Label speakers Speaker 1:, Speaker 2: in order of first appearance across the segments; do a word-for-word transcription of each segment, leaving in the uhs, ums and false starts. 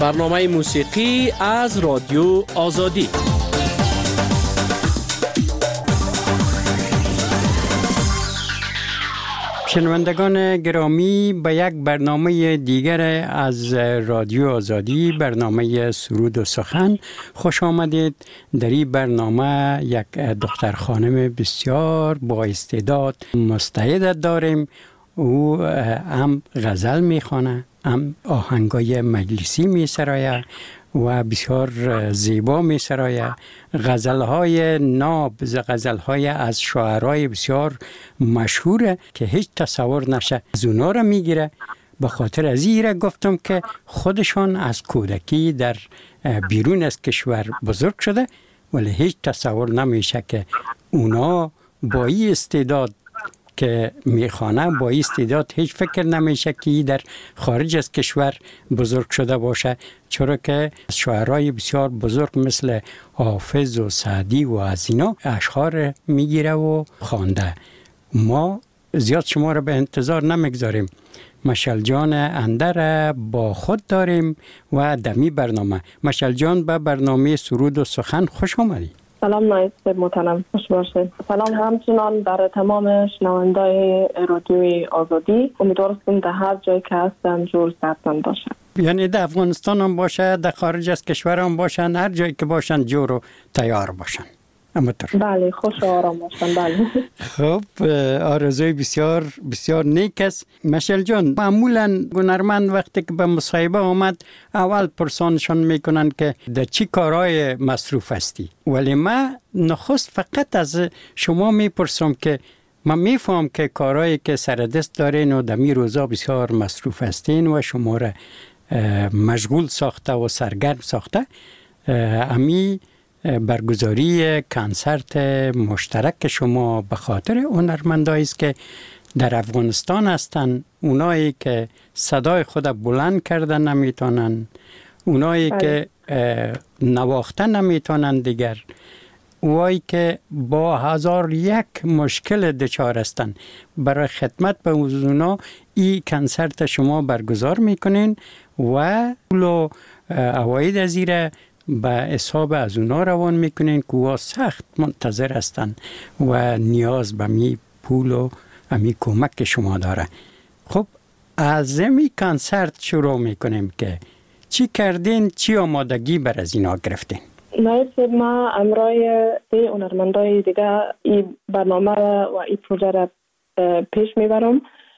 Speaker 1: برنامه موسیقی از رادیو آزادی.
Speaker 2: شنوندگان گرامی، به یک برنامه دیگر از رادیو آزادی، برنامه سرود و سخن خوش آمدید. در این برنامه یک دختر خانم بسیار با استعداد مستعد داریم. او هم غزل میخوانه، هم آهنگای مجلسی میسرایه و بسیار زیبا می سرایه. غزلهای ناب، غزلهای از شاعرای بسیار مشهوره که هیچ تصور نشه از اونا را میگیره. به خاطر از این را گفتم که خودشان از کودکی در بیرون از کشور بزرگ شده، ولی هیچ تصور نمیشه که اونا با این استعداد که میخوانه، با این استعداد هیچ فکر نمیشه که در خارج از کشور بزرگ شده باشه، چرا که شاعرای بسیار بزرگ مثل حافظ و سعدی و از اینا اشعار میگیره و خوانده. ما زیاد شما را به انتظار نمیگذاریم. مشعل جان اندر با خود داریم و دمی برنامه. مشعل جان، به برنامه سرود و سخن خوش آمدی.
Speaker 3: سلام نایست محترم، خوش باشید. سلام همچنان در تمام شنوندای رادیوی آزادی. امیدوارم در هر جایی که هستن جور سرتان باشه. یعنی
Speaker 2: در افغانستان هم باشه، در خارج از کشور هم باشن، هر جایی که باشن جور و تیار باشن.
Speaker 3: بله، خوش و آرام باشن. بله.
Speaker 2: خب، آرزوی بسیار بسیار نیک است. مشعل جان، معمولا هنرمند وقتی که به مصاحبه آمد اول پرسانشان میکنن که در چی کارهای مصروف هستی، ولی من نخست فقط از شما میپرسم که من میفهم که کارهایی که سر دست دارین و در می روزا بسیار مصروف هستین و شما را مشغول ساخته و سرگرم ساخته. امی برگزاری کنسرت مشترک شما به خاطر هنرمندایی است که در افغانستان هستن، اونایی که صدای خود بلند کردن نمیتونن، اونایی بله. که نواخته نمیتونن دیگر، اونایی که با هزار یک مشکل دچار هستن. برای خدمت به اونا این کنسرت شما برگزار میکنین و پول عواید از ایره به حساب از اونا روان میکنین که اوها سخت منتظر هستن و نیاز به می پول و می کمک شما داره. خب، از می کنسرت شروع میکنیم که چی کردین، چی آمادگی بر از اینا گرفتین؟
Speaker 3: نایست، ما امرای سه هنرمندای دیگه این برنامه و این پروژه را پیش میبرم.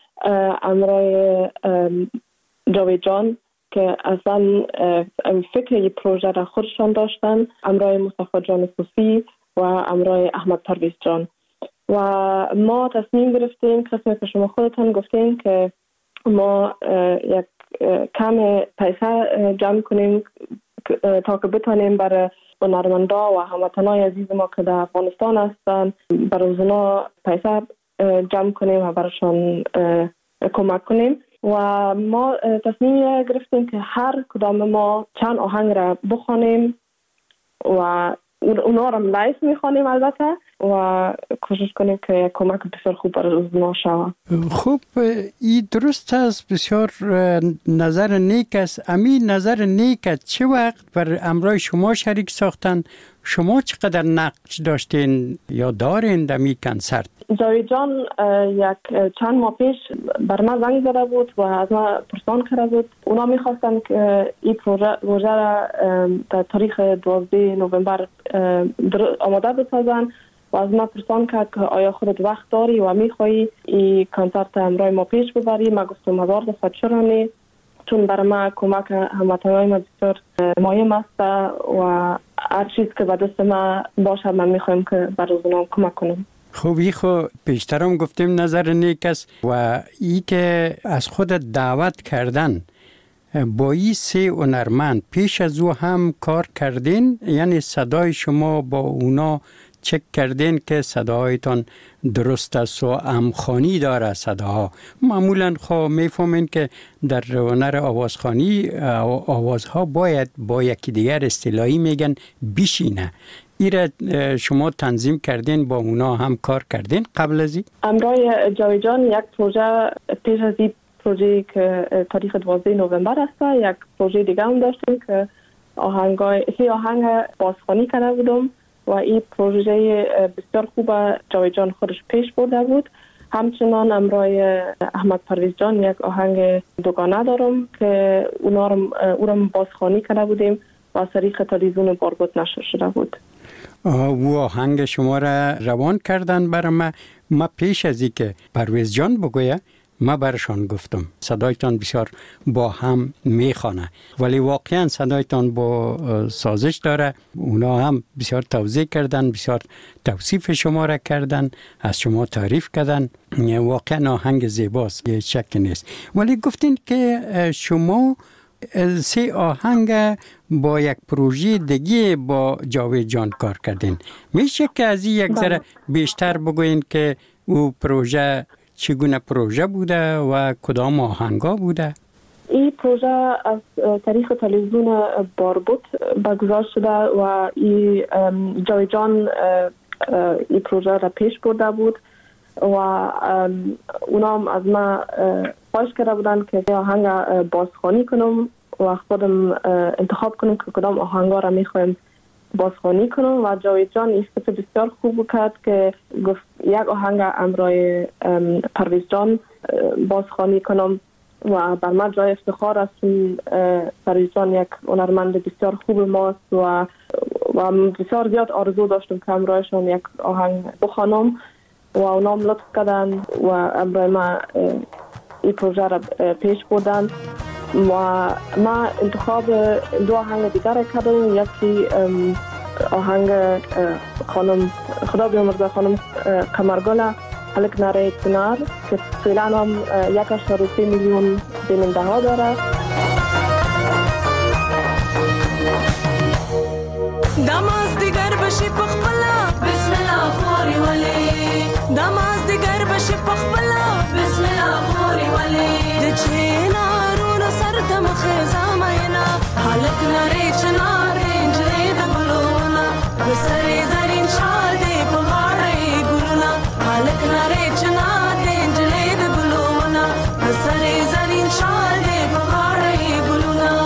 Speaker 3: امرای جاوید جان که اصلا فکر این پروژه را خودشان داشتن، امرای مصطفی جان صوفی و امرای احمد پرویز جان. و ما تصمیم گرفتیم، قسمی که شما خودتان گفتین، که ما یک کم پیسه جمع کنیم تا که بتانیم برای هنرمندا و هموطنای عزیز ما که در افغانستان هستن، برای اونا پیسه جمع کنیم و برایشان کمک کنیم. و ما تصمیم گرفتیم که هر کدام ما چند آهنگ را بخوانیم و اونا را لایو میخوانیم البته و کوشش کنیم که کمک بسیار خوب برای اونا شود.
Speaker 2: خوب، این درست است، بسیار نظر نیک است. امی نظر نیک است. چه وقت بر امرای شما شریک ساختن؟ شما چقدر نقش داشتین یا دارین در می کنسرت؟
Speaker 3: جاوید جان یک چند ماه پیش بر من زنگ زده بود و از من پرسان کرده بود. اونا میخواستن که این پروژه را در تاریخ دوازده نوامبر آماده بسازن و از من پرسان کرد که آیا خودت وقت داری و میخوایی این کنسرت همراه ما پیش ببری؟ من گفتم هزار دفعه چرا نه، چون برای من کمک هموطنای ما بسیار مهم است و هر چیز که به دست من باشه من میخوایم که برای اونا کمک کنم.
Speaker 2: خوبی، خو پیشترم گفتیم نظر نیک است و ای که از خود دعوت کردن با این سه هنرمند پیش از او هم کار کردین، یعنی صدای شما با اونا چک کردین که صدایتان درست است و امخانی داره صداها. معمولا خب میفهمین که در هنر آوازخوانی آوازها باید با یکی دیگر اصطلاحی میگن بشینه. ایره شما تنظیم کردین، با اونا هم کار کردین قبل از این؟
Speaker 3: امرای جاوید جان یک پروژه پیش از این پروژه که تاریخ دوازده نوامبر است. یک پروژه دیگه هم داشتیم که آهنگای هی آهنگ بازخوانی کرده بودم و این پروژه بسیار خوب جاوید جان خودش پیش برده بود. همچنان امرای احمد پرویز جان یک آهنگ دوگانه دارم که اونا رو او رو بازخوانی کرده بودیم و از طریق تلویزیون باربود نشر شده بود.
Speaker 2: او آهنگ شما را روان کردن برای ما. ما پیش از این که پرویز جان بگویه ما برشان گفتم صدایتان بسیار با هم میخوانه، ولی واقعا صدایتان با سازش داره. اونا هم بسیار توضیح کردن، بسیار توصیف شما را کردن، از شما تعریف کردن. واقعا آهنگ زیباست، یه شک نیست. ولی گفتین که شما سه آهنگ با یک پروژه دیگه با جاوید جان کار کردین. میشه که از این یک ذره بیشتر بگوین که او پروژه چگونه پروژه بوده و کدام آهنگا بوده؟
Speaker 3: این پروژه از طریق تلویزیون باربود برگزار شده و این جاوید جان این پروژه را پیش برده بود و اونا هم از ما خواهش کرده بودن که آهنگ بازخوانی کنم و خودم انتخاب کنم که کدام آهنگا را میخوایم بازخوانی کنم و جاوید جان این فکر بسیار خوب کرد که گفت یک آهنگ امرای پرویز جان بازخوانی کنم و بر من جای افتخار است. پرویز جان یک هنرمند بسیار خوب ماست و و بسیار زیاد آرزو داشتم که امرایشان یک آهنگ بخوانم و اونام لطف کردن و امرای ما این پروژه را پیش بردن و ما انتخاب دو آهنگ دیگر کردم. یکی آهنگ خانم خدا بیامرزه خانم قمرگل هلک نره کنار که فعلا هم یک اشتار و سه میلیون بیننده ها داره.
Speaker 4: دماز دیگر بشی پخبلا بسم الله خوری ولی دماز دیگر بشی پخبلا بسم الله خوری ولی دچینا رونو سرتم خیزام اینا حالک نری چناری انجلی دگلونا بسری زرین شادی پغاری گلونا حالک نری چناری انجلی دگلونا بسری زرین شادی پغاری گلونا.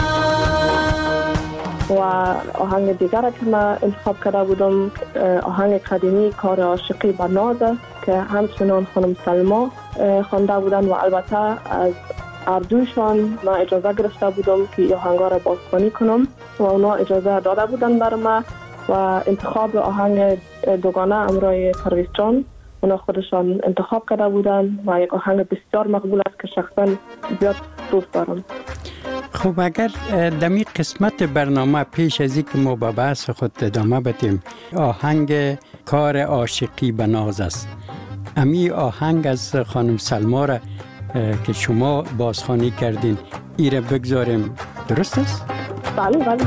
Speaker 3: و آهنگ دیگر که من انتخاب کرده بودم آهنگ قدیمی کار عاشقی به نازه که همچنان خانم سلما خوانده بودن و البته از اردوشان من اجازه گرفته بودم که آهنگا را بازخوانی کنم و اونا اجازه داده بودن بر من و انتخاب آهنگ دوگانه امرای پرویز جان اونا خودشان انتخاب کرده بودن و یک آهنگ بسیار مقبول است که شخصا زیاد دوست دارم.
Speaker 2: خب اگر دمی قسمت برنامه پیش از اینکه ما به بحث خود ادامه بدیم آهنگ کار عاشقی به ناز است، امی آهنگ از خانم سلما را که شما بازخوانی کردین ایره بگذاریم، درست است؟
Speaker 3: بله بله.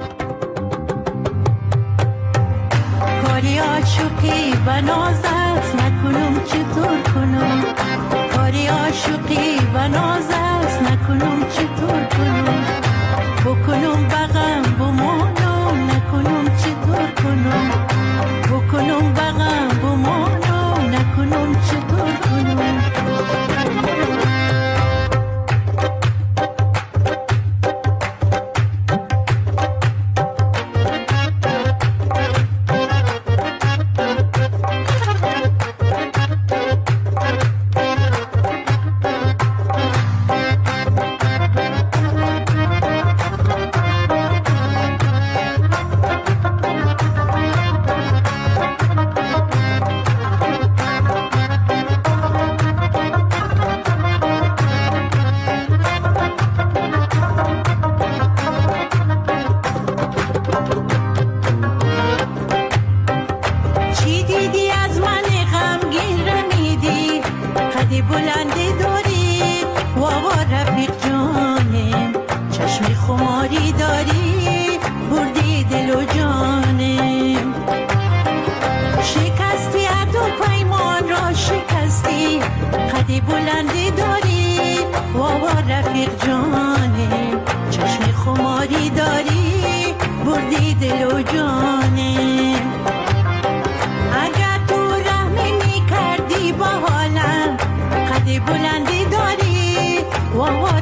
Speaker 5: کاری عاشقی به ناز است نکنم چطور کنم، کاری عاشقی به ناز است نکنم چطور کنم، بکنم بغم بمانم نکنم چطور کنم، بکنم بغم بمانم نکنم چطور کنم.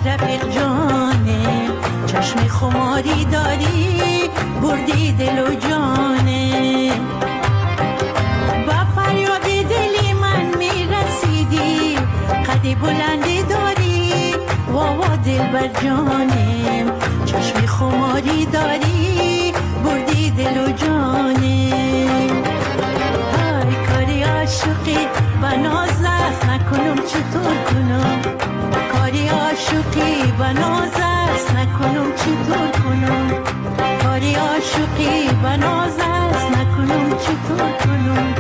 Speaker 5: رفیق جانه چشم خماری داری بردی دل و جانه با فریاد دلی من میرسیدی قدی بلندی داری واوا دل بر جانم چشم خماری داری بردی دل و جانه های کاری عاشقی بناز است نکنم چطور کنم کاری عاشقی بناز است نکنم چطور کنم کاری عاشقی بناز است نکنم چطور کنم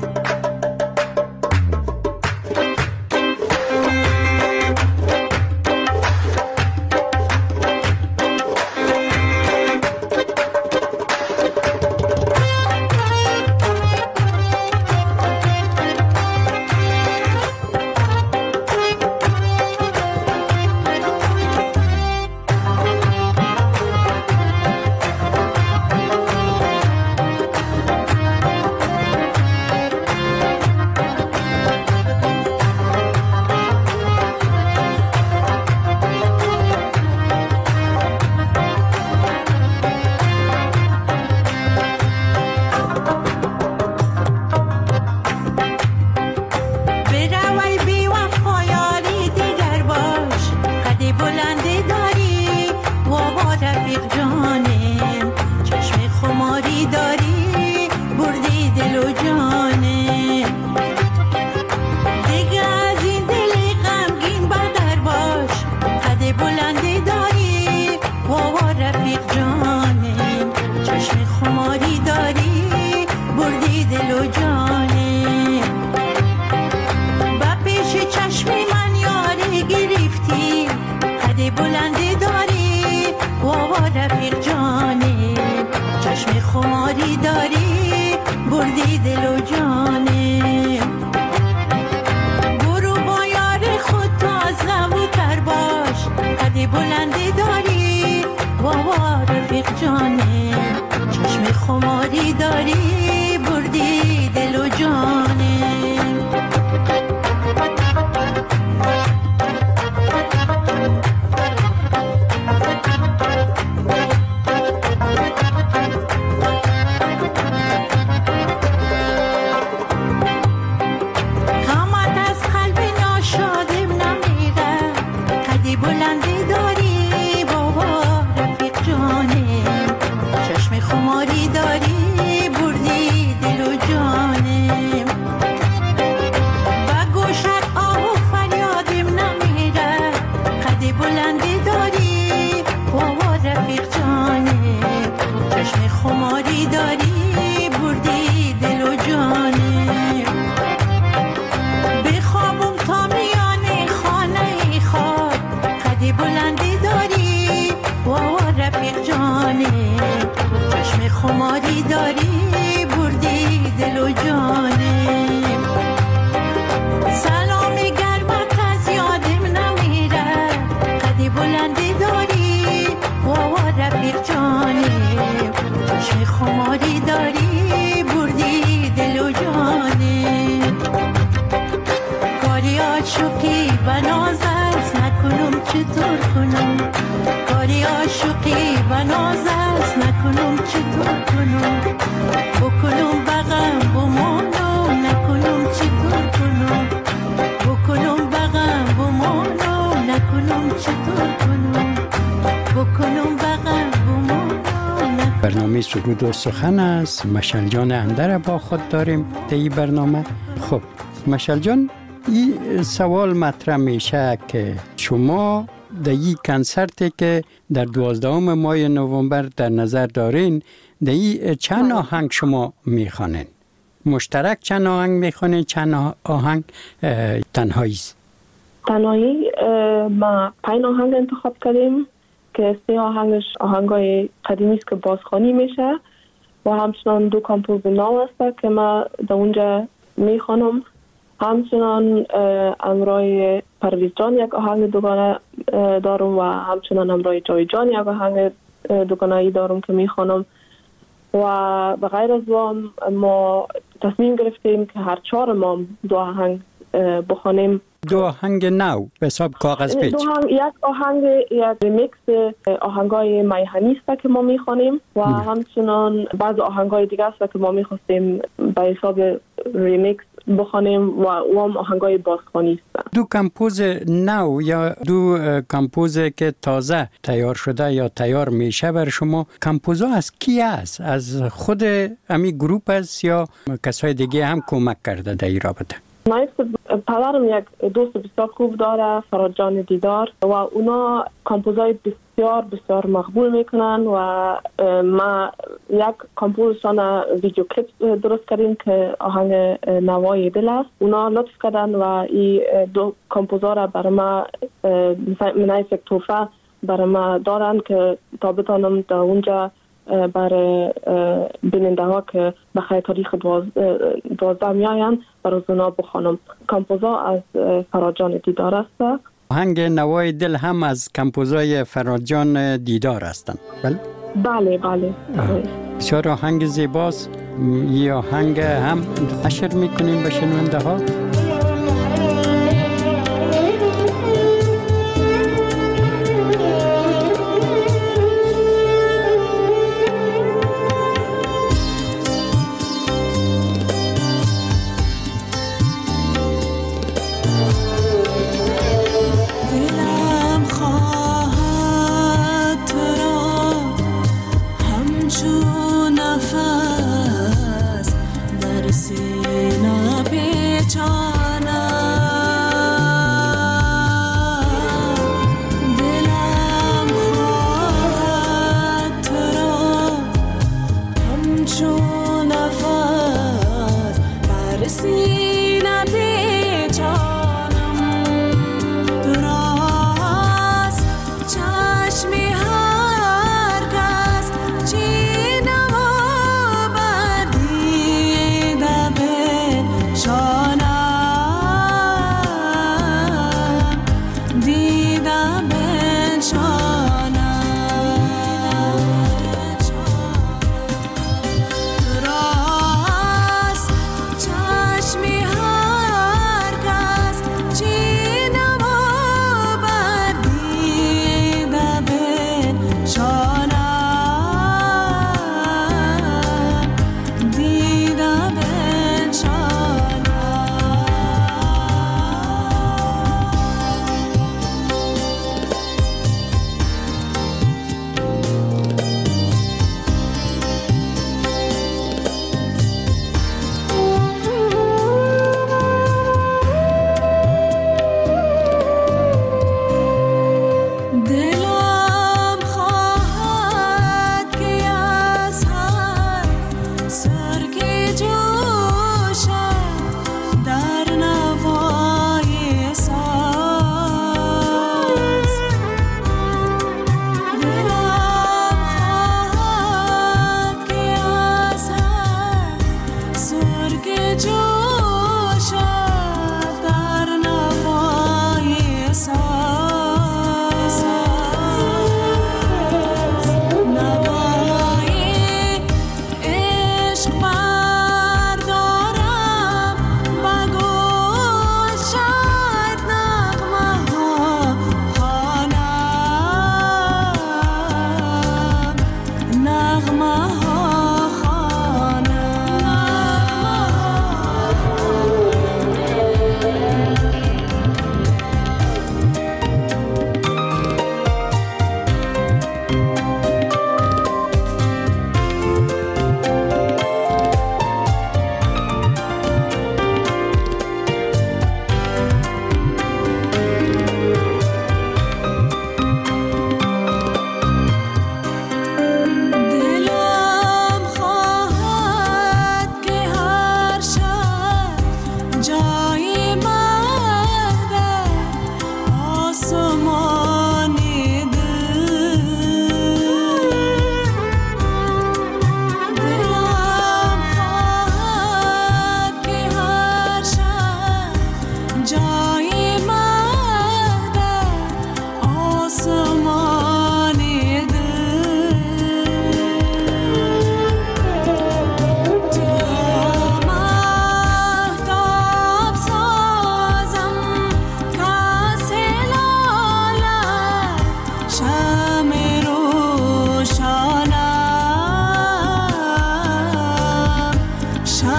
Speaker 2: برنامه سرود و سخن است. مشعل جان اندر با خود داریم در این برنامه. خب مشعل جان، این سوال مطرح میشه که شما در این کنسرتی که در دوازدهم ماه نوامبر در نظر دارین، در این چند آهنگ شما میخوانین؟ مشترک چند آهنگ میخوانین؟ چند آهنگ تنهایی؟
Speaker 3: تنهایی ما پنج آهنگ انتخاب کردیم که سه آهنگش آهنگای قدیمی است که بازخوانی میشه و همچنان دو کامپوز نو است که ما در اونجا میخوانم. همچنان امرای پرویز جان یک آهنگ دوگانه دارم و همچنان امرای جاوید جان یک آهنگ دوگانه‌ای دارم که میخوانم. و به غیر از ما تصمیم گرفتیم که هر چهار ما دو آهنگ بخوانیم
Speaker 2: دو آهنگ نو به حساب کاغذ پیچ.
Speaker 3: دو آهنگ، یک آهنگ یک ریمیکس آهنگای میهنی است که ما میخوانیم و همچنان بعض آهنگای دیگه است که ما میخواستیم به حساب ریمیکس بخوانیم و اون آهنگای بازخوانی است.
Speaker 2: دو کمپوز نو یا دو کمپوز که تازه تیار شده یا تیار میشه بر شما، کمپوزا از کی است؟ از خود امی گروپ است یا کسای دیگه هم کمک کرده در این رابطه؟
Speaker 3: نایست پدرم یک دوست بسیار خوب داره، فراد جان دیدار، و اونا کمپوزای بسیار بسیار مقبول میکنن و ما یک کمپوزشان ویدیو کلیپ درست کردیم که آهنگ نوای دل است. اونا لطف کردن و این دو کمپوزا را برای ما منایف یک توفه برای ما دارن که تا بتانم در اونجا برای بیننده ها که بخیر تاریخ دوازده می آین برای اونا بخوانم. کمپوزا از فراد جان دیدار است.
Speaker 2: آهنگ نوای دل هم از کمپوزای فراد جان دیدار هستند. بله
Speaker 3: بله بله.
Speaker 2: بسیار آهنگ زیباست. یه آهنگ هم نشر میکنیم به شنونده ها.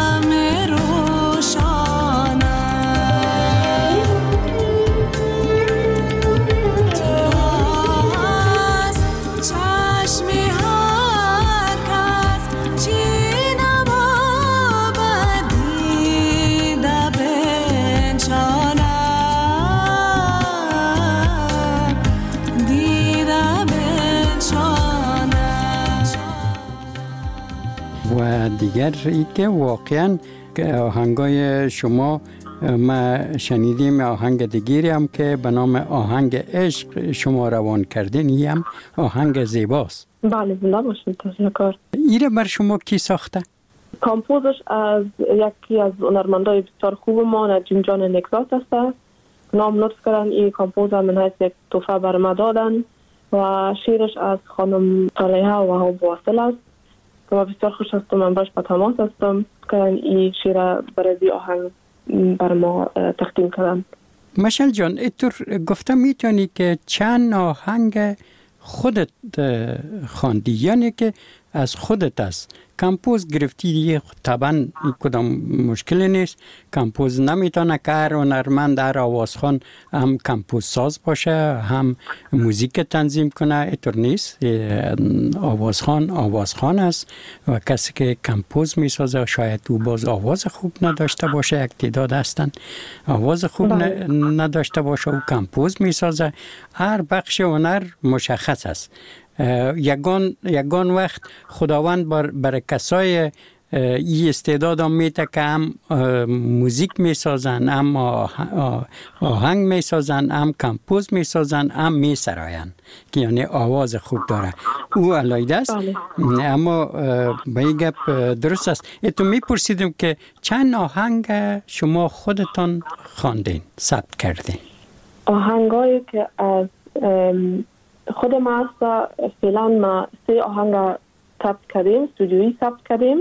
Speaker 4: همه روشن است. تو از چشم هر کس چی نما بدیده بنشانم، دیده بنشانم.
Speaker 2: و دیگر ای که واقعا که آهنگای شما ما شنیدیم آهنگ دیگری هم که به نام آهنگ عشق شما روان کردین، این هم آهنگ زیباست.
Speaker 3: بله زنده باشید تشکر.
Speaker 2: ایره بر شما کی ساخته؟
Speaker 3: کامپوزش از یکی از هنرمندای بسیار خوب ما نجیم جان نکزات است. نام لطف کردن این کامپوز من حیث یک تحفه بر ما دادن و شیرش از خانم صالحه و وهاب واصل است که ما بسیار خوش هستم، من باش به تماس هستم که این شیر برای آهنگ بر ما تقدیم کردن.
Speaker 2: مشعل جان اینطور گفتم میتونی که چند آهنگ خودت خواندی، یعنی که از خودت است کمپوز گرفتی دیگه، طبعا این کدام مشکلی نیست. کمپوز نمیتونه که هر هنرمند هر آوازخوان هم کمپوز ساز باشه هم موزیک تنظیم کنه، اینطور نیست. آوازخوان آوازخوان است و کسی که کمپوز میسازه شاید او باز آواز خوب نداشته باشه، یک تعداد هستن آواز خوب نداشته باشه و کمپوز میسازه. هر بخش هنر مشخص است. یگان یگان وقت خداوند بر, بر کسای این استعداد هم میده که هم موزیک میسازن، هم آهنگ میسازن، هم کمپوز میسازن، هم میسراین که یعنی آواز خوب داره. او علایده است. اما به این گپ درست است. اتو میپرسیدم که چند آهنگ شما خودتان خواندین ثبت کردین؟
Speaker 3: آهنگایی که از خود ما هست فعلا ما سه آهنگ ثبت کردیم، استودیویی ثبت کردیم.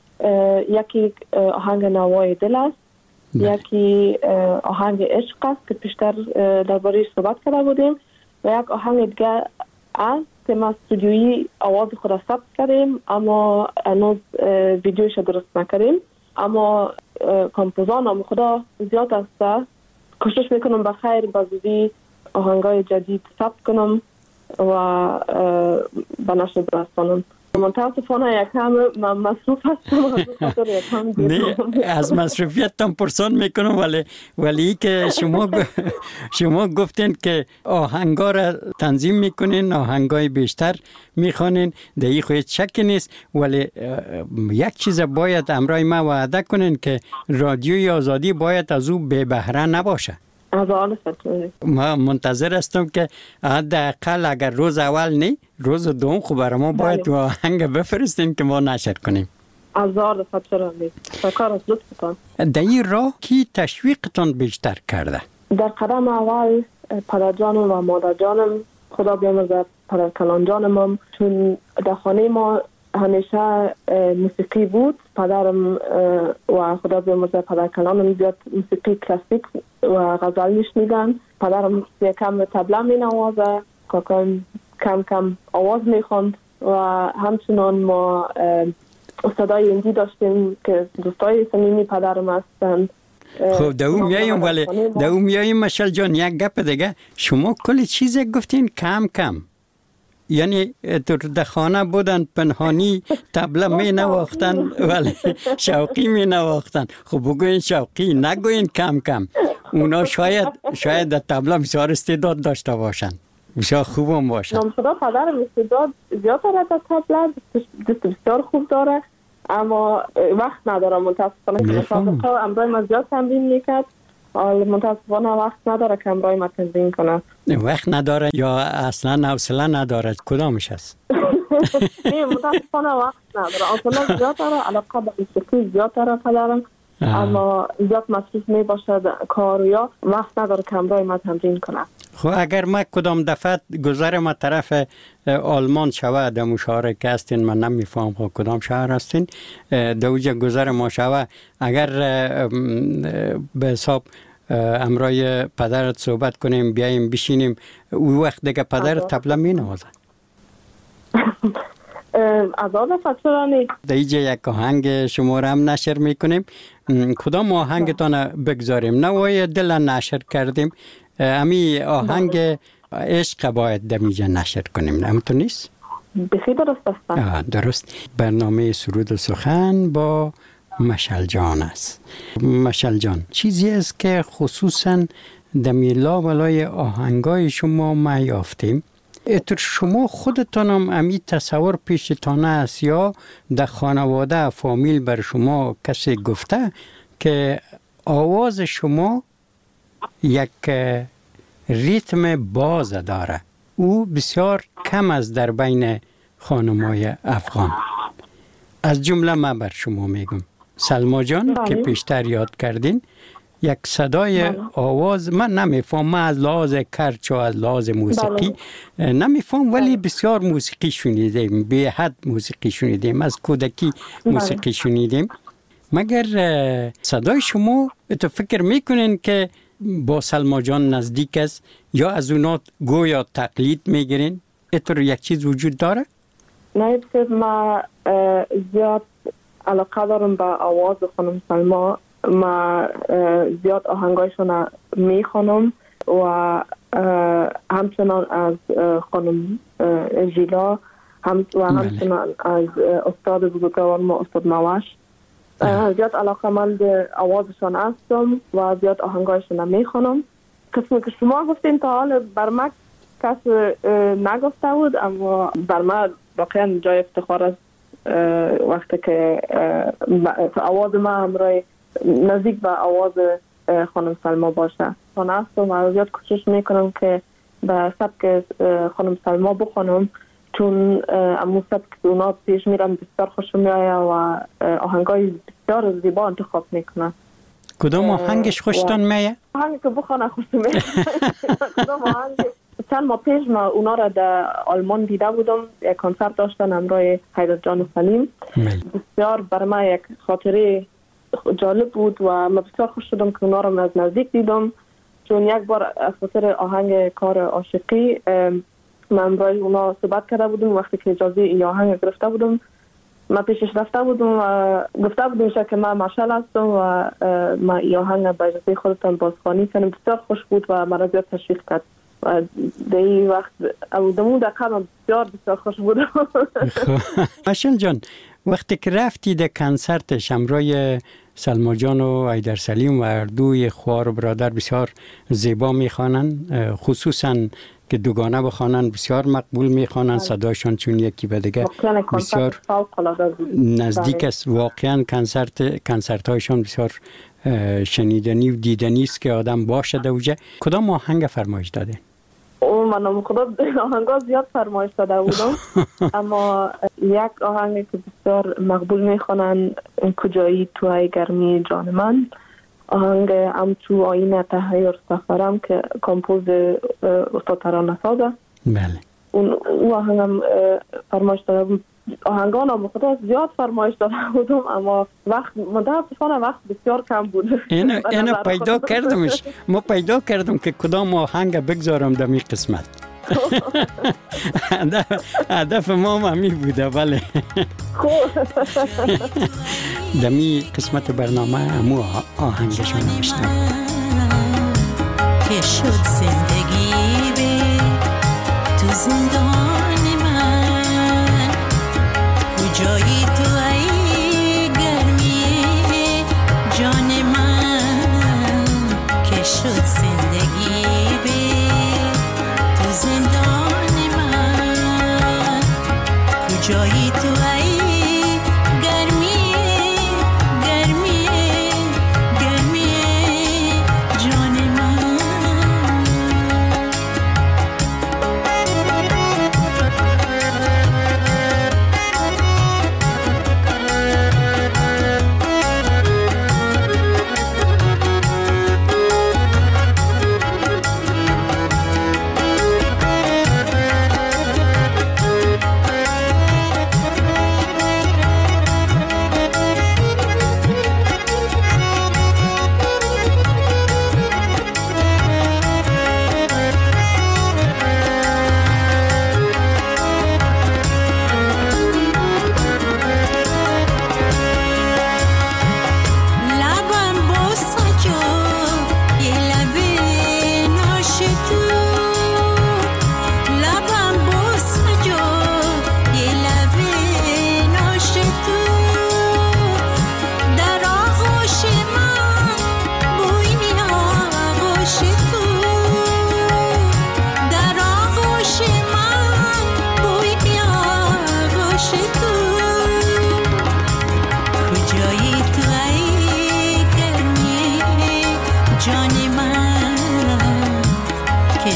Speaker 3: یکی آهنگ نوای دل است، یکی آهنگ عشق است که پیشتر درباره‌اش صحبت کرده بودیم و یک آهنگ دیگه است که ما استودیویی آواز خود ثبت کردیم اما هنوز ویدیوش درست نکردیم. اما کمپوزان هم خدا زیاد است، کوشش میکنم بخیر بزودی آهنگای جدید ثبت کنم و به نشر برسانم. متاسفانه یکم من مصروف هستم.
Speaker 2: نه از مصروفیت تام پرسان میکنم، ولی ولی که شما شما گفتین که آهنگا را تنظیم میکنین، آهنگای بیشتر میخوانین، در این خود شک نیست. ولی یک چیز باید امرای ما وعده کنین که رادیوی آزادی باید از او بی بهره نباشه. ما منتظر هستم که حداقل اگر روز اول نه روز دوم خب برای ما باید و آهنگ بفرستین که ما نشر کنیم.
Speaker 3: هزار دفعه چرا نیست. شکر از لطفتان.
Speaker 2: در این راه کی تشویقتان بیشتر کرده؟
Speaker 3: در قدم اول پدر جانم و مادر جانم، خدا بیامرزه پدر کلان جانم، چون در خانه ما همیشه موسیقی بود. پدرم و خدا بیامرزه پدر کلانم زیاد موسیقی کلاسیک و غزل میشنیدن. پدرم یکم طبله می نوازه، کاکایم کم کم آواز میخوند و همچنان ما استادای هندی داشتیم که دوستای صمیمی پدرم هستند.
Speaker 2: خب در اون میاییم، ولی در اون میاییم مشعل جان یک گپ دیگه، شما کلی چیز گفتین کم کم، یعنی در خانه بودن پنهانی طبله می نواختن ولی شوقی می نواختن. خب بگوین شوقی، نگوین کم کم. اونا شاید شاید در طبله بسیار استعداد داشته باشن، بسیار خوب هم باشن.
Speaker 3: نامشده پدرم استعداد زیاد داره در طبله، دست بسیار خوب داره اما وقت نداره متاسفانه که مسابقه امرای ما زیاد تمرین میکرد، متاسفانه وقت نداره که امرای ما تمرین کنه. وقت
Speaker 2: نداره یا اصلا حوصله نداره؟ کدامش هست؟
Speaker 3: نه متاسفانه وقت نداره. حوصله زیاد داره، علاقه به موسیقی زیاد داره پدرم، اما زیاد مصروف می باشه کار یا وقت نداره که امرای ما تمرین کنه.
Speaker 2: خب اگر ما کدام دفعه گذر ما طرف آلمان شود در مشاوره که هستین، من نمیفهم خب کدام شهر هستین، در اوجه گذر ما شود، اگر به حساب امرای پدرت صحبت کنیم بیاییم بشینیم، او وقت دیگه پدرت طبله می نوازه.
Speaker 3: از آن فترانی
Speaker 2: در اینجا یک آهنگ شما را هم نشر میکنیم. م، کدام آهنگتان بگذاریم؟ نوای دل نشر کردیم، امی آهنگ عشق باید دمیجا نشر کنیم، همونطور نیست؟
Speaker 3: بخی درست است.
Speaker 2: درست. برنامه سرود و سخن با مشعل جان است. مشعل جان، چیزی است که خصوصا دمیلا ولای آهنگای شما ما یافتیم، اتر شما خودتان هم امی تصور پیشتان است یا در خانواده فامیل بر شما کسی گفته که آواز شما یک ریتم باز داره، او بسیار کم است در بین خانمای افغان؟ از جمله ما بر شما میگم سلما جان که پیشتر یاد کردین، یک صدای آواز من نمیفهم، من از لحاظ کرچ و از لحاظ موسیقی نمیفهم، ولی بسیار موسیقی شنیدیم، به حد موسیقی شنیدیم، از کودکی موسیقی شنیدیم. مگر صدای شما تو فکر میکنین که با سلما جان نزدیک است یا از اونا گویا تقلید میگیرین؟ اتر یک چیز وجود داره؟
Speaker 3: نه بسید ما زیاد علاقه دارم به آواز خانم سلما. ما زیاد آهنگایشون میخوانم و همچنان از خانم ژیلا هم و همچنان از استاد بزرگوار ما استاد نواش زیاد علاقه من به آوازشان هستم و زیاد آهنگایشون میخوانم. قسمی که شما گفتین تا حال بر من کس نگفته بود، اما بر من واقعا جای افتخار است وقتی که آواز ما همراه نزدیک به آواز خانم سلما باشه. من هستم و زیاد کوشش میکنم که به سبک خانم سلما بخونم، چون امو سبک اونا پیش میرم بسیار خوش میآید و آهنگای بسیار زیبا انتخاب میکنن.
Speaker 2: کدام آهنگش خوشتون میاد؟
Speaker 3: آهنگی که بخونه خوش میاد. کدام آهنگ؟ چند ماه پیش ما اونا را در آلمان دیده بودم، یک کنسرت داشتن همراه حیدر جان و سلیم. بسیار برای من یک خاطره جالب بود و من بسیار خوش شدم که اونا را از نزدیک دیدم، چون یک بار از خاطر آهنگ کار عاشقی من برای اونا صحبت کرده بودم. وقتی که اجازه این آهنگ گرفته بودم من پیشش رفته بودم و گفته بودم که من مشعل هستم و من این آهنگ به اجازه خودتان بازخوانی کنم. بسیار خوش بود و مرا زیاد تشویق کرد و در این وقت دمون دقیقه من بسیار بسیار خوش بودم.
Speaker 2: مشعل جان، وقتی که رفتی در کنسرتش همراه سلما جان و حیدر سلیم و اردوی خوار و برادر بسیار زیبا میخوانن، خصوصا که دوگانه بخوانن بسیار مقبول میخوانن، صداشان چون یکی به دیگه بسیار نزدیک است. واقعا کنسرت کنسرت هایشان بسیار شنیدنی و دیدنی است که آدم باشه در اوجه. کدام آهنگ فرمایش داده؟
Speaker 3: او من خدا آهنگا زیاد فرمایش داده بودم، اما یک آهنگ که بسیار مقبول میخوانن کجایی تو ای گرمی جان من، آهنگ ام تو آینه تحیر سفرم که کمپوز استاد ترانه سازه.
Speaker 2: بله.
Speaker 3: اون او آهنگم فرمایش داده بود. آهنگان هم خدا زیاد فرمایش داده بودم، اما وقت متاسفانه وقت بسیار کم بود.
Speaker 2: اینو اینو پیدا کردمش، ما پیدا کردم که کدام آهنگ بگذارم در می قسمت. هدف ما هم همی بوده. بله. دمی قسمت برنامه همو آهنگشون نوشتم
Speaker 5: که شد زندگی به تو زندان من، کجایی تو ای گرمی جان من، که شد زندگی به تو زندان من، کجایی تو ای گرمی گرمی گرمی جان من.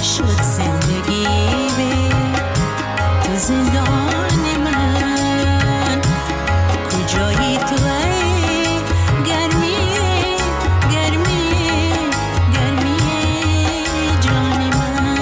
Speaker 5: شد زندگی به تو زندان من کجایی تو ای گرمی گرمی گرمی جان من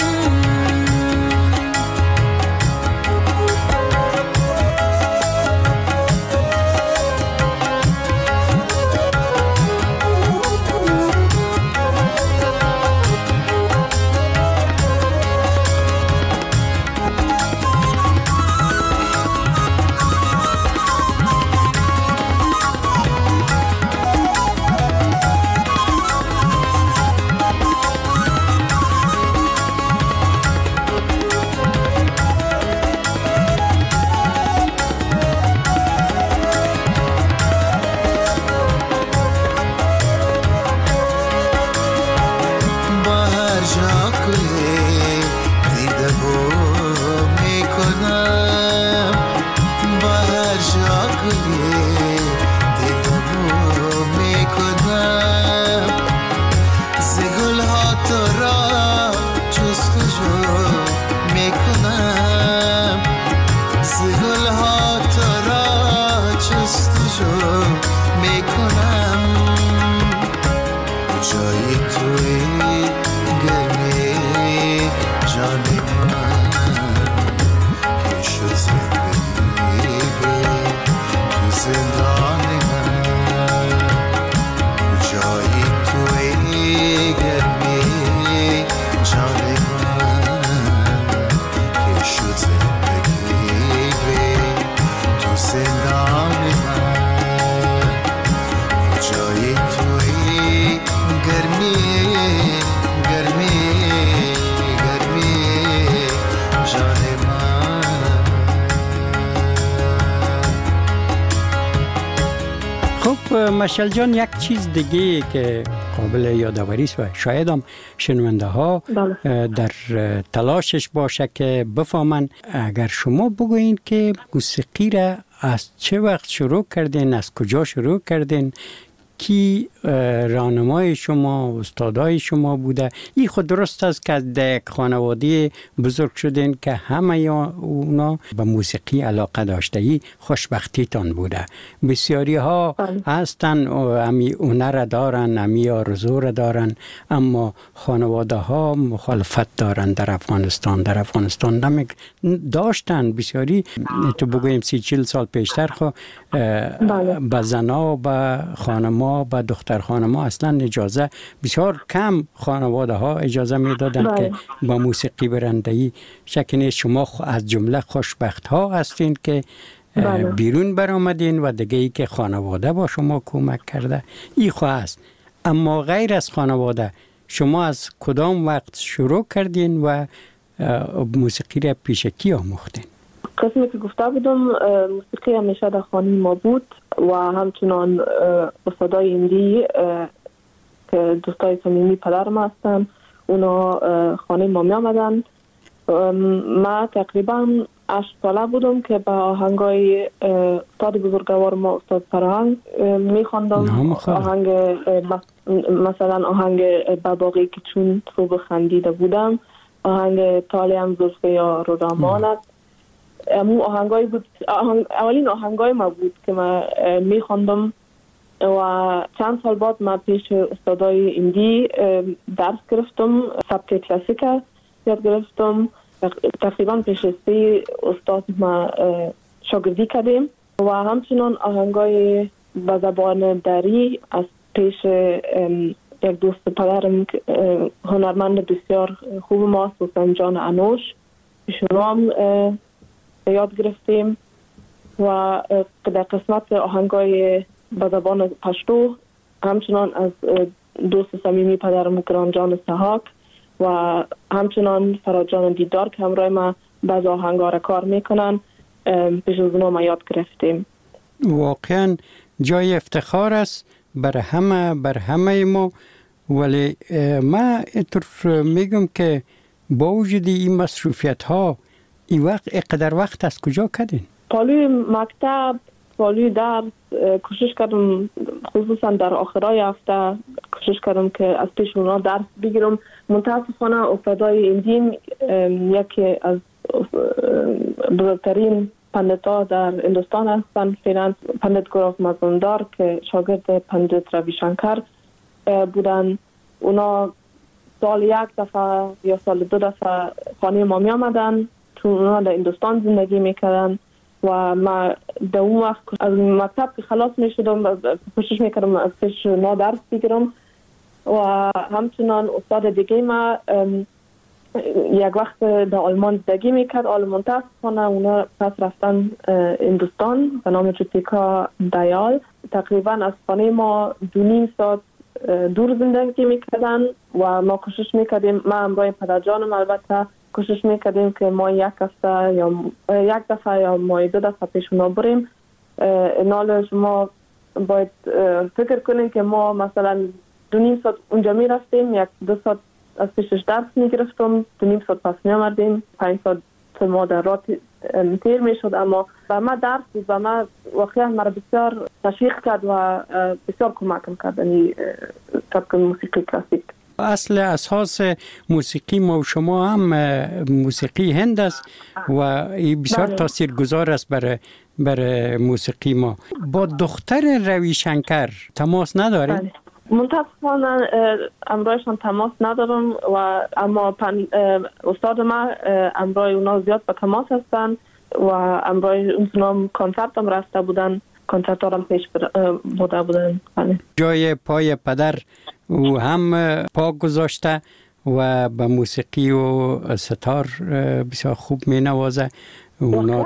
Speaker 2: مشعل جان، یک چیز دیگه که قابل یادآوری است و شاید هم شنونده ها در تلاشش باشه که بفهمن، اگر شما بگوین که موسیقی را از چه وقت شروع کردین، از کجا شروع کردین، کی راهنمای شما، استادای شما بوده؟ این خود درست است که از یک خانواده بزرگ شدین که همه اونا به موسیقی علاقه داشته، ای خوشبختیتان بوده. بسیاری ها هستن امی هنر دارن، امی آرزو را دارن، اما خانواده ها مخالفت دارن. در افغانستان در افغانستان نمی داشتن بسیاری، تو بگویم سی چل سال پیشتر خو به زنا، به خانما، به دختر خانما اصلا اجازه، بسیار کم خانواده ها اجازه می دادن که با موسیقی برندهی. شک نیست شما از جمله خوشبخت ها هستین که بله. بیرون برآمدین و دیگه ای که خانواده با شما کمک کرده ای خو است. اما غیر از خانواده شما از کدام وقت شروع کردین و موسیقی را پیش کی آموختین؟
Speaker 3: قسمی که گفته بودم، موسیقی همیشه در خانه ما بود و همچنان استادای هندی که دوستای صمیمی پدرم هستن، اونا خانه ما می آمدن. ما تقریبا هشت ساله بودم که با آهنگای استاد بزرگوار ما، استاد فرهنگ، می خواندم. آهنگ مثلا آهنگ بباقی که چون تو خندیده بودم، آهنگ طالعم زلفه یا رو رامانت. امو آهنگای بود، آهنگ، اولین آهنگای ما بود که ما می خواندم و چند سال بعد ما پیش استادای هندی درس گرفتم، سبک کلاسیک یاد گرفتم. تقریبا پیش سه استاد ما شاگردی کردیم و همچنان آهنگای به زبان دری از پیش یک دوست پدرم هنرمند بسیار خوب ما، سوسن جان انوش، ایشون هم یاد گرفتیم و در قسمت آهنگای به زبان پشتو همچنان از دوست صمیمی پدرم گران جان سحاک و همچنان فراد جان دیدار که همراه ما بعض آهنگا را کار میکنن، پیش از اونا ما یاد گرفتیم.
Speaker 2: واقعا جای افتخار است بر همه بر همه ما. ولی ما اینطور میگم که با وجود این مصروفیت ها این وقت اقدر وقت از کجا کردین؟ پالوی
Speaker 3: مکتب، پالوی درس کوشش کردم، خصوصا در آخرای هفته کوشش کردم که از پیش اونا درس بگیرم. متاسفانه افتادای این دین یکی از بزرگترین پندتا در هندوستان هستند. فعلا پندت گروف مزاندار که شاگرد پندت روی شنکر بودن، اونا سال یک دفعه یا سال دو دفعه خانه ما می آمدن، چون اونا در هندوستان زندگی میکردن و ما در اون وقت از مکتب که خلاص می شدم کوشش میکردم از پیش اونا درس بگیرم. و همچنان استاد دیگه ما یک وقت در آلمان زندگی میکرد، آلمان متاسفانه اونا پس رفتن هندوستان به نام جوتیکا دیال. تقریبا از خانه ما دو نیم ساعت دور زندگی میکردن و ما کوشش میکردیم، ما همراه پدرجانم البته کوشش میکردیم که ما یک هفته یا یک دفعه یا ما دو دفعه پیش اونا بریم. اینال شما باید فکر کنیم که ما مثلا دو نیم ساعت اونجا میرفتیم، یک دو ساعت از پیشش درس میگرفتم، دو نیم ساعت پس میامردیم، پنج ساعت ما در راه تیر میشد. اما و ما درس بود و ما واقعا مرا بسیار تشویق کرد و بسیار کمکم کرد یعنی طبق موسیقی کلاسیک.
Speaker 2: اصل اساس موسیقی ما و شما هم موسیقی هند است و این بسیار تاثیرگذار است برای برای موسیقی ما. با دختر روی شنکر تماس نداریم؟
Speaker 3: بله. متاسفانه امرایشان تماس ندارم و اما پن استاد ما امرای اونا زیاد با تماس هستن و امرای اونا کنسرت هم رفته بودن، کنسرت هم پیش بوده بودن. بله.
Speaker 2: جای پای پدر او هم پا گذاشته و به موسیقی و ستار بسیار خوب می نوازه. اونا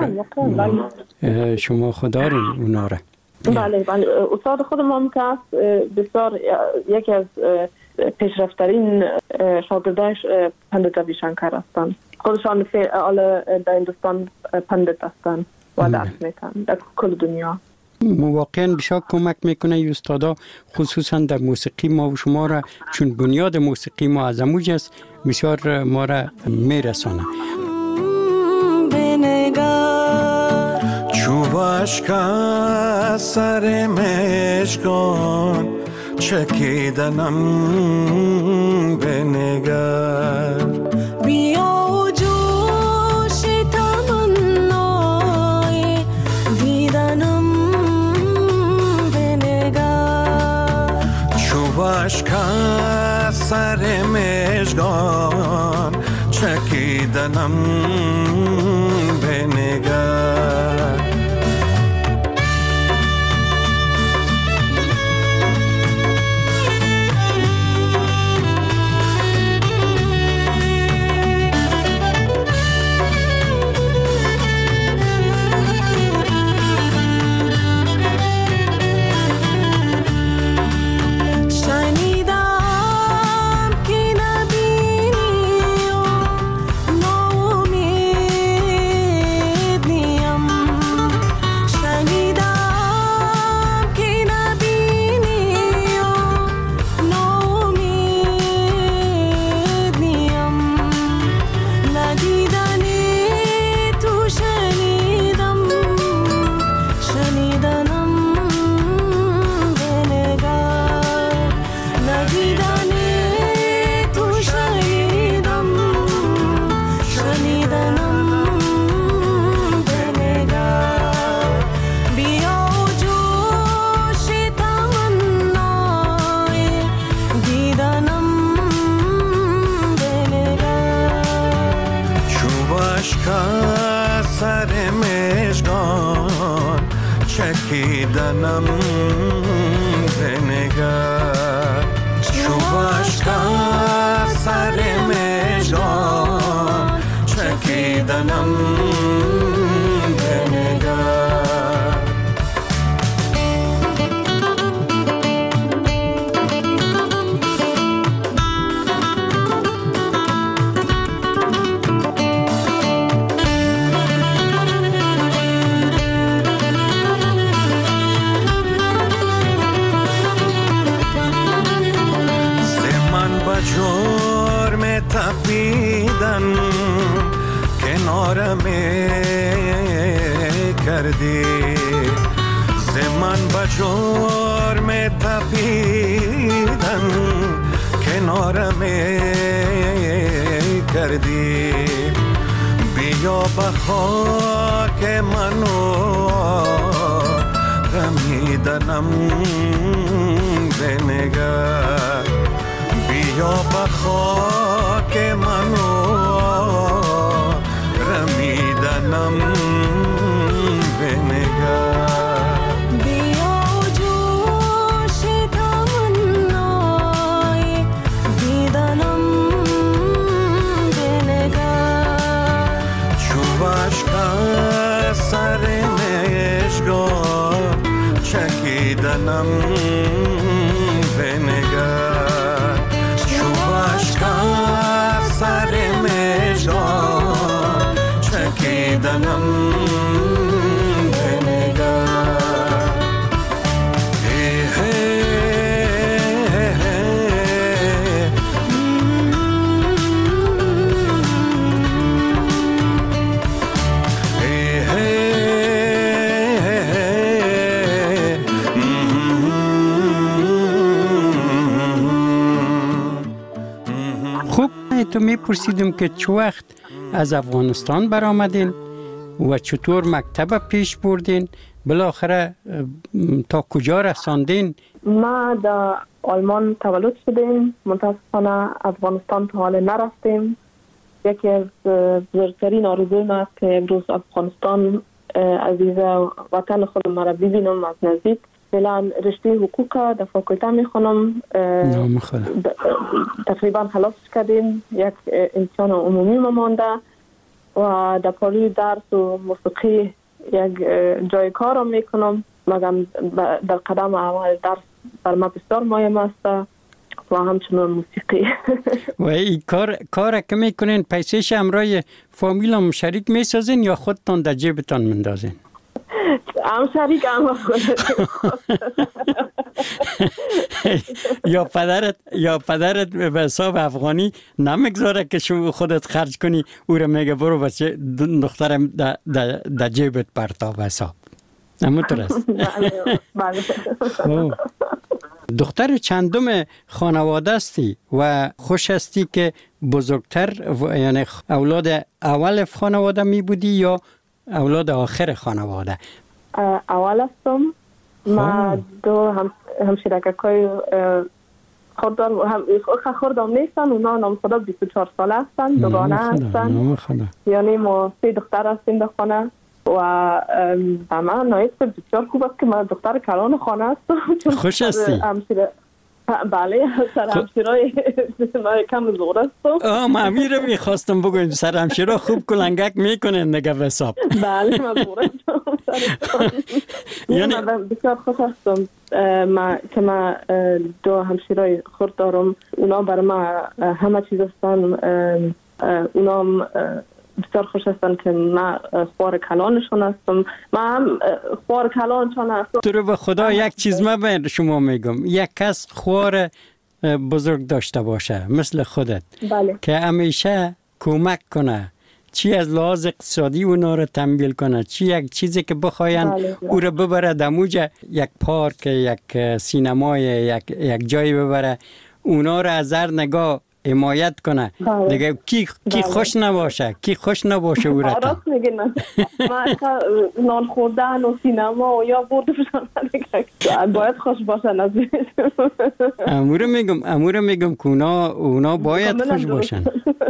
Speaker 2: را شما خدارین اونا را.
Speaker 3: بله بله استاد خودم هم که است بسیار یکی از پیشرفترین شاگردایش پندت روی شنکر هستند. خودشان فعال در هندوستان پندت هستند و درس میکنن در کل دنیا.
Speaker 2: واقعا بسیار کمک میکنه این استادا، خصوصا در موسیقی ما و شما را، چون بنیاد موسیقی ما از اموج است، بسیار ما را میرسانه.
Speaker 6: چوباشکا سر مشکان چکیدنم بنگر
Speaker 4: بیا و جوش تمنای دیدنم بنگر
Speaker 6: چوباشکا سر مشکان چکیدنم بنگر چکیدنم بنگر چوباشکا سر مژگان چکیدنم بنگر جرم تپیدن کنارم کردی زمان با جرم تپیدن می کردی بیا به خاک منو غمیدنم بنگر بیا به خاک منو غمیدنم بنگر سر مشگاه چکیدنم بنگر چوبش که سر مشگاه چکیدنم بنگر هی هی
Speaker 2: تو میپرسیدم که چه وقت از افغانستان برآمدین و چطور مکتب پیش بردین بالاخره تا کجا رساندین؟
Speaker 3: ما در آلمان تولد شدیم، متاسفانه افغانستان تا حال نرفتیم. یکی از بزرگترین آرزوی ما است که امروز افغانستان عزیز وطن خودم را ببینم از نزدیک. فعلا رشته حقوق در فاکولته میخونم، تقریبا خلاص کردیم. یک امتحان عمومی مانده و در پاروی درس و موسیقی یک جای کار را میکنم، مگم در قدم اول درس بر ما بسیار مهم است و همچنان موسیقی.
Speaker 2: و این کار کار که میکنین پیسش همراه فامیلم شریک میسازین یا خودتان در جیبتان مندازین؟
Speaker 3: هم شریک هم خودت.
Speaker 2: یا پدرت یا پدرت به حساب افغانی نمیگذاره که شما خودت خرج کنی، او را میگه برو بچه دخترم در در جیبت پرتاب حساب. همونطور است.
Speaker 3: بله.
Speaker 2: دختر چندم خانواده استی و خوش استی که بزرگتر یعنی اولاد اول خانواده می بودی یا اولاد آخر خانواده؟
Speaker 3: اول هستم. ما دو هم همشیرکای خوردار هم خوردام نیستن، اونا نامزد بیست و چهار ساله هستن، دوگانه هستن. یعنی ما سه دختر هستیم در خانه و به من نایست بسیار خوب است که من دختر کلان خانه هستم.
Speaker 2: خوش هستی؟
Speaker 3: بله، سر همشیرای کم زور است.
Speaker 2: آه ما امیره میخواستم بگویم سر همشیرا خوب کلنگک میکنن نگه حساب.
Speaker 3: بله من زور هستم. یعنی من بسیار خوش هستم ما که من دو همشیرای خورد دارم. اونا برای ما همه چیز هستن. اونا بسیار خوش هستن که من خوار کلانشون هستم. من هم خوار کلانشون هستم.
Speaker 2: تو رو به خدا یک چیز من به شما میگم، یک کس خوار بزرگ داشته باشه مثل خودت.
Speaker 3: بله. که
Speaker 2: همیشه کمک کنه، چی از لحاظ اقتصادی اونا رو تمویل کنه، چی یک چیزی که بخواین بله. او رو ببره دموجه، یک پارک، یک سینمای، یک یک جایی ببره، اونا رو از هر نگاه حمایت کنه. بله. دیگه کی کی بله. خوش نباشه، کی خوش نباشه او را تا
Speaker 3: راست میگی. نه ما نان خوردن و سینما و یا بردشون باید خوش باشن. از
Speaker 2: امور میگم امور میگم که اونا اونا باید خوش باشن.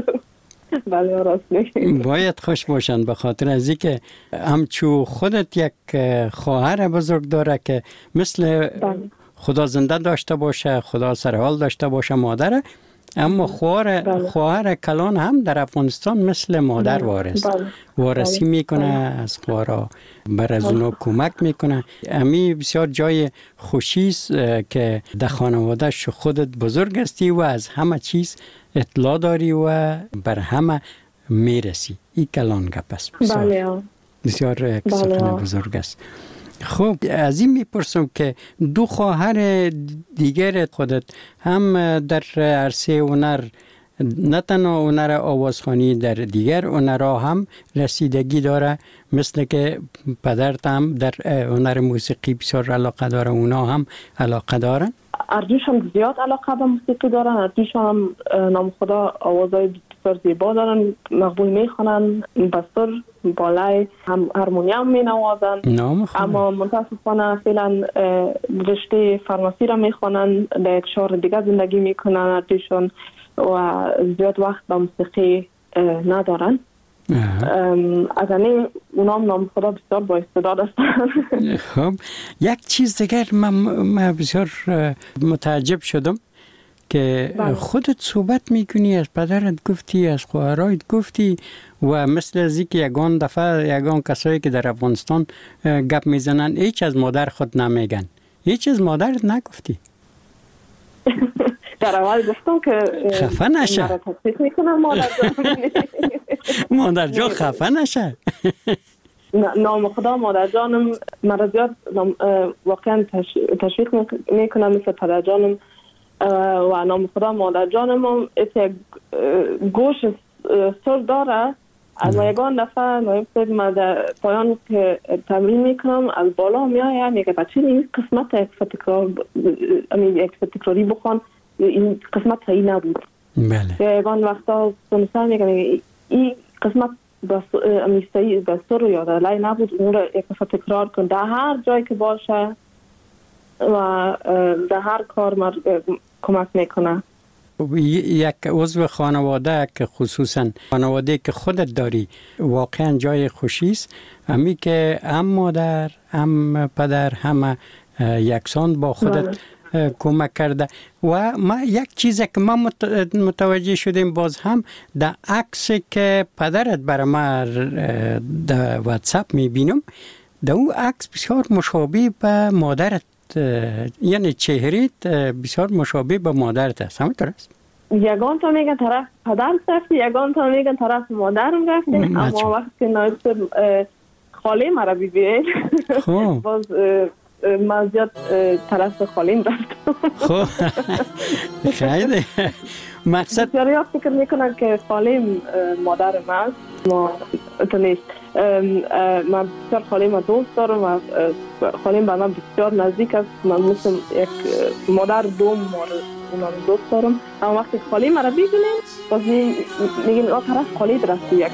Speaker 3: بله راست میگی،
Speaker 2: باید خوش باشن، به خاطر از اینکه همچو خودت یک خواهر بزرگ داره که مثل بله. خدا زنده داشته باشه، خدا سر حال داشته باشه مادره، اما خواهر بله. خواهر کلان هم در افغانستان مثل مادر وارث بله. وارثی بله. میکنه بله. از خواهرها، بر از اونا کمک میکنه. امی بسیار جای خوشی است که در خانواده شو خودت بزرگ هستی و از همه چیز اطلاع داری و بر همه میرسی. این کلان گپ است. بسیار بله. بسیار سخن بله. بزرگ است. خب از این میپرسم که دو خواهر دیگر خودت هم در عرصه هنر نه تنها هنر آوازخوانی در دیگر هنرها هم رسیدگی داره، مثل که پدرت هم در هنر موسیقی بسیار علاقه داره، اونا هم علاقه دارن؟
Speaker 3: اردوشان زیاد علاقه به موسیقی دارن، اردوشان هم نام خدا آوازهای بسیار زیبا دارن، مقبول میخونن، بسر، بالای، هم هارمونیوم می نوازن. اما متاسفانه فعلا رشته فارماسی را میخونن، در یک شهر دیگه زندگی میکنن اردوشان و زیاد وقت به موسیقی ندارن. از این اونام نام خدا بسیار با استعداد هستن.
Speaker 2: خب یک چیز دیگر من, من بسیار متعجب شدم که خودت صحبت میکنی، از پدرت گفتی، از خواهرایت گفتی و مثل از اینکه یگان دفعه یگان کسایی که در افغانستان گپ میزنن هیچ از مادر خود نمیگن. هیچ از مادرت نگفتی؟
Speaker 3: در اول گفتم که
Speaker 2: خفه نشه.
Speaker 3: مرا تصدیق میکنم مادر جان.
Speaker 2: مادر جان خفه نشه.
Speaker 3: نام خدا مادر جانم مرا زیاد واقعا تشویق میکنم مثل پدر جانم و نام خدا مادر جانم هم یک گوش سر داره. از یگان دفعه نایب ما در پایان که تمرین میکنم از بالا میایم میگه بچه این قسمت یک فتکرار یک فتکراری بخوان، این قسمت صحیح نبود.
Speaker 2: بله.
Speaker 3: یگان وقتا سنسان میگه این قسمت بس صحیح بسر رو یاد لای نبود، اون رو یک فتکرار کن در هر جایی که باشه و در هر کار مر کمک میکنه.
Speaker 2: یک عضو خانواده که خصوصا خانواده که خودت داری واقعا جای خوشی است، همی که هم مادر هم پدر هم یکسان با خودت کمک کرده. و ما یک چیزی که ما متوجه شدیم باز هم در عکس که پدرت برای ما در واتساپ میبینم، در اون عکس بسیار مشابه به مادرت، یعنی چهرهت بسیار مشابه به مادرت است، همینطور است؟
Speaker 3: یگان تا میگن طرف پدرم رفتی، یگان تا میگن طرف مادرم رفتی، اما وقتی که نایب خاله مرا بیبید باز من زیاد طرف خالیم رفتم.
Speaker 2: خب خیلی مقصد
Speaker 3: بسیاری ها فکر میکنن که خالیم مادر من ما اتنیست. من بسیار خالیم دوست دارم و خالیم به من بسیار نزدیک است، من مثل یک مادر دوم اونم دوست دارم. اما وقتی خالیم مرا ببینیم باز میگیم آه طرف خالی درستی یک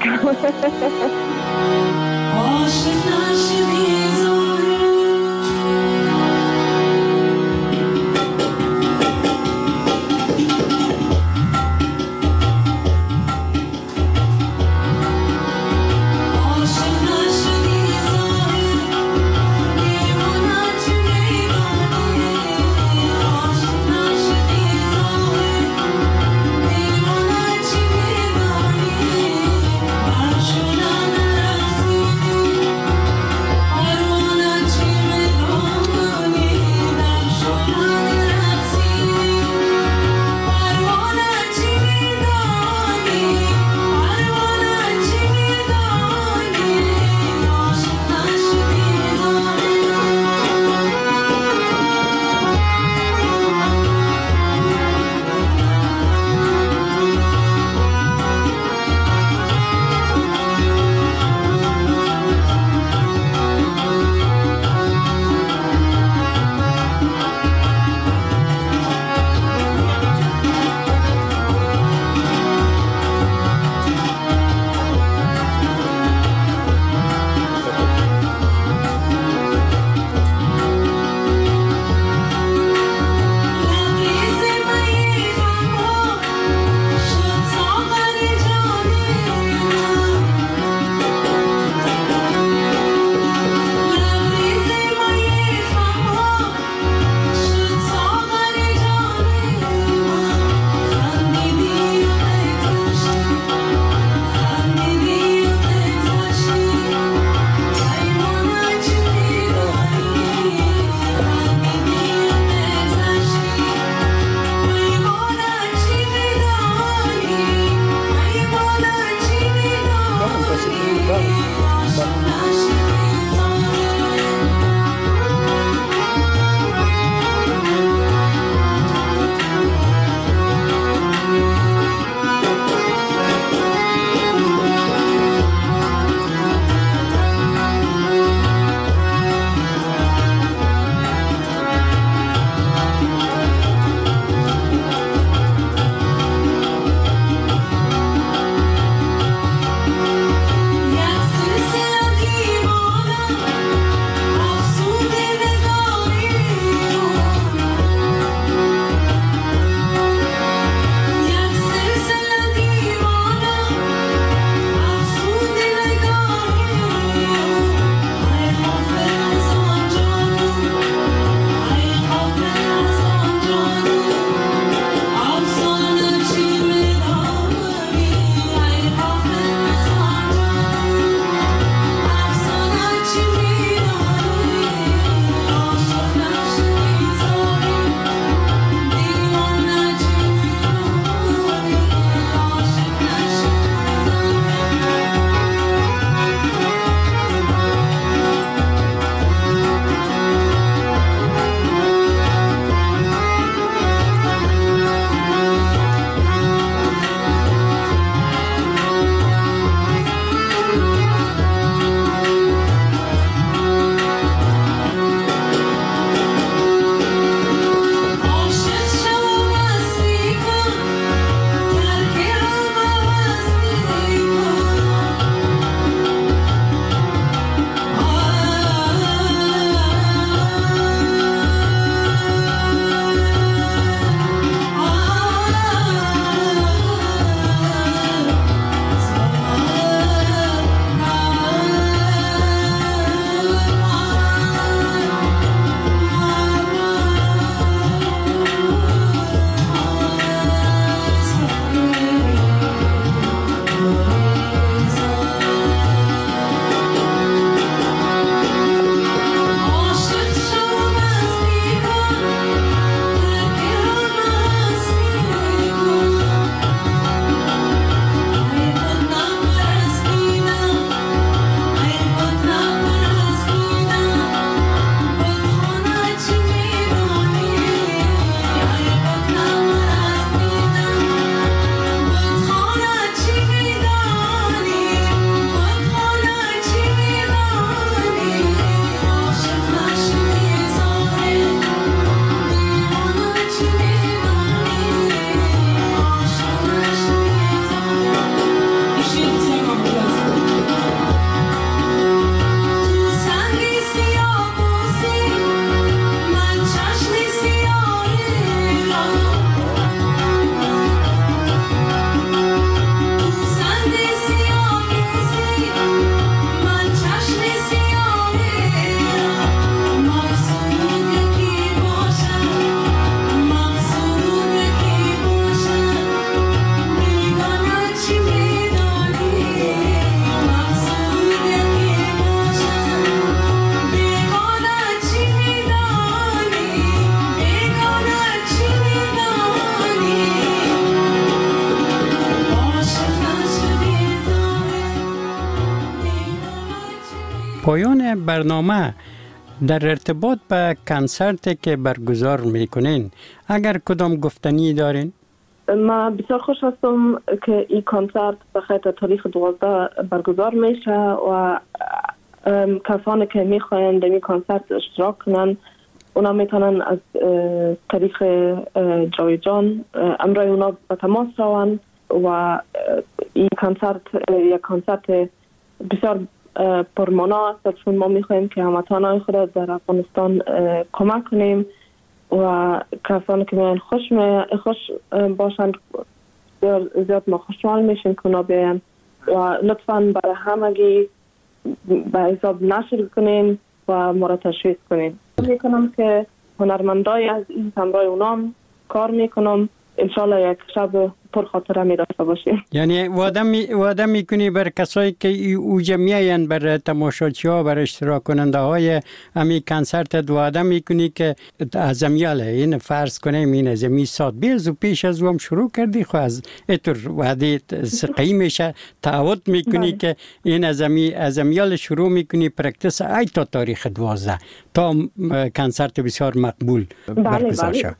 Speaker 2: پایان برنامه در ارتباط به کنسرتی که برگزار میکنین اگر کدام گفتنی دارین؟
Speaker 3: ما بسیار خوش هستم که این کنسرت به خاطر تاریخ دوازده برگزار میشه و کسانی که میخواین در این کنسرت اشتراک کنن اونا میتونن از طریق جاوید جان امرای اونا به تماس روان و این کنسرت یک کنسرت بسیار پرمانا است چون ما میخوایم که هموطنان خود در افغانستان کمک کنیم و کسانی که میان خوش می خوش باشند زیاد ما خوشحال میشیم که اونا بیان و لطفاً برای همگی به حساب نشر کنیم و ما را تشویق کنیم. میکنم که هنرمندای از این همراه اونام کار میکنم انشالله یک شب پر خاطره می داشته باشیم.
Speaker 2: یعنی وعده می وعده میکنی بر کسایی که اوجا میاین بر تماشاچی ها بر اشتراک کننده های امی کنسرت وعده میکنی که از امیال این فرض کنیم این از امی ساعت بیز و پیش از هم شروع کردی خو از اتر وعده سقی میشه تعهد میکنی که این از امی از امیال شروع میکنی پرکتیس ای تا تاریخ دوازده تا کنسرت بسیار مقبول برگزار شد.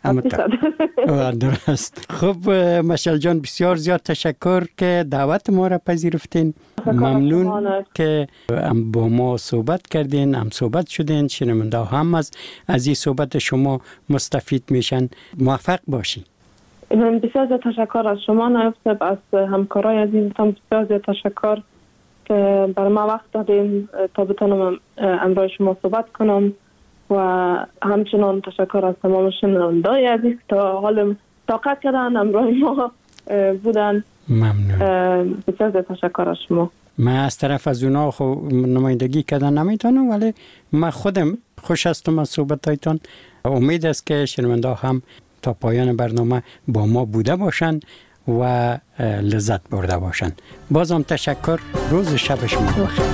Speaker 2: درست. خب مشعل جان بسیار زیاد تشکر که دعوت ما را پذیرفتین. ممنون که با ما صحبت کردین، هم صحبت شدین، شنونده هم از از این صحبت شما مستفید میشن. موفق باشی.
Speaker 3: من بسیار زیاد تشکر از شما نایب، از همکارای عزیزتان بسیار زیاد تشکر که برای ما وقت دادین تا بتونم امروز شما صحبت کنم و همچنان تشکر از تمام شنونده‌های عزیز تا حال طاقت کردن امروز ما بودن.
Speaker 2: ممنون.
Speaker 3: بسیار زیاد تشکر از شما.
Speaker 2: من از طرف از اونا خو نمایندگی کردن نمیتونم ولی من خودم خوش هستم از صحبتایتان. امید است که شنونده هم تا پایان برنامه با ما بوده باشن و لذت برده باشن. بازم تشکر. روز شب شما بخیر.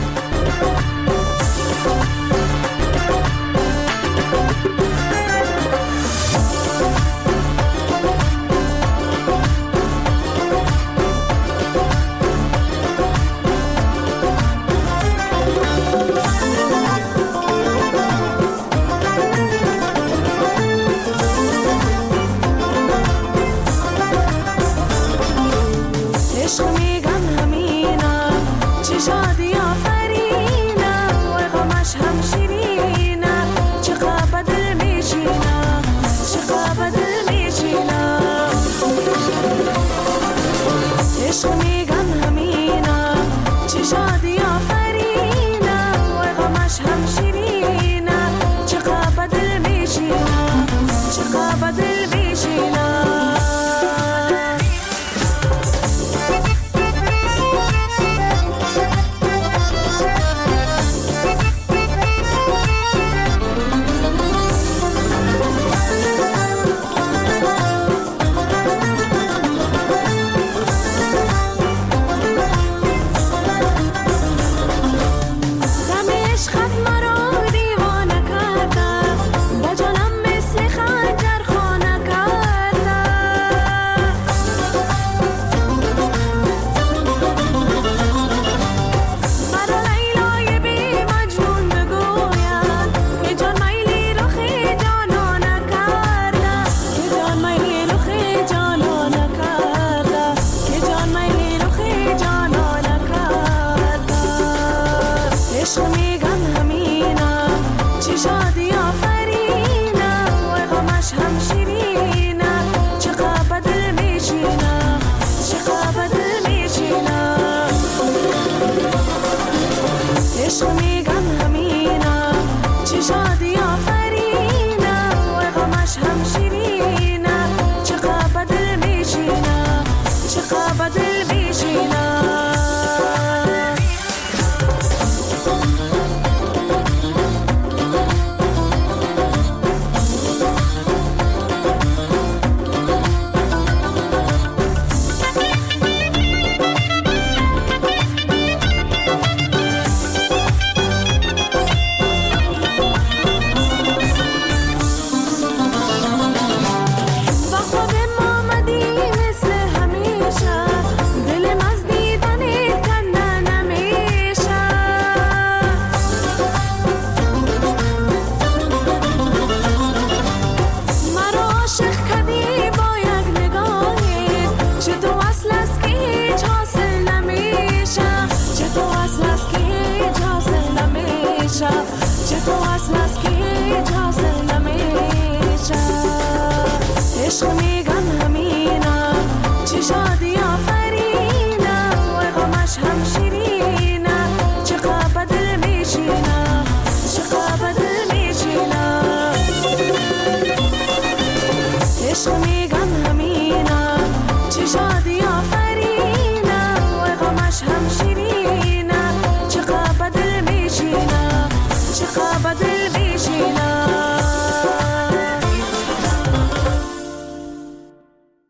Speaker 4: من همین